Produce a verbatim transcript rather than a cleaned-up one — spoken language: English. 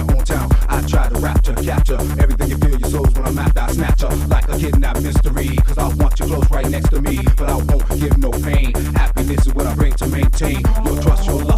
your hometown. I try to rapture, capture everything you feel, your soul's when I'm after. I snatch her like a kidnapped mystery, cause I want you close right next to me, but I won't give no pain. Happiness is what I bring to maintain your trust, your love.